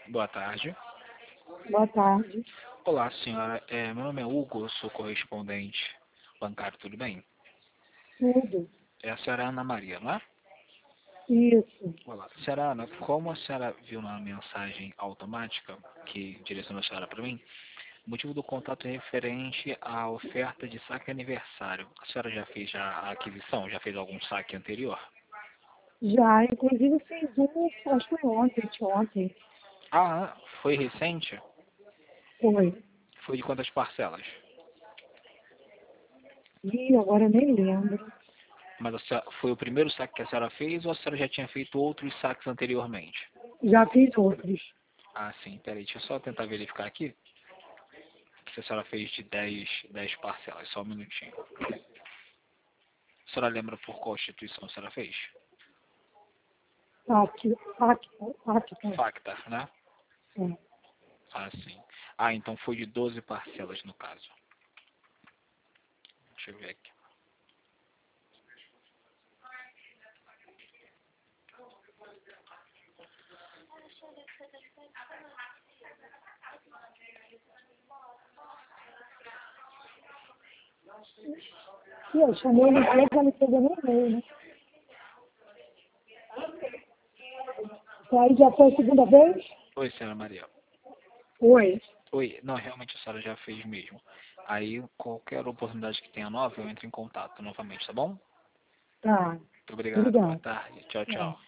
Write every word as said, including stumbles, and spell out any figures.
Boa tarde. Boa tarde. Olá, senhora. É, meu nome é Hugo, eu sou correspondente bancário, tudo bem? Tudo. É a senhora Ana Maria, não é? Isso. Olá. Senhora Ana, como a senhora viu na mensagem automática que direcionou a senhora para mim, o motivo do contato é referente à oferta de saque aniversário. A senhora já fez já a aquisição? Já fez algum saque anterior? Já, inclusive, fiz um, acho que foi ontem, ontem. Ah, foi recente? Foi. Foi de quantas parcelas? E agora nem lembro. Mas a senhora- foi o primeiro saque que a senhora fez ou a senhora já tinha feito outros saques anteriormente? Já fiz outros. Ah, sim, peraí, deixa eu só tentar verificar aqui. Se a senhora fez de dez dez parcelas, só um minutinho. A senhora lembra por qual instituição a senhora fez? Pacta, pacta, pacta. Facta, né? É. Ah, sim. Ah, então foi de doze parcelas no caso. Deixa eu ver aqui. E eu chamei ele aqui, já me pegou no e-mail, né? E aí já foi a segunda vez? Oi, senhora Maria. Foi. Oi, não, realmente a senhora já fez mesmo. Aí, qualquer oportunidade que tenha nova, eu entro em contato novamente, tá bom? Tá. Muito obrigado, boa Obrigada. tarde. Tchau, É. tchau.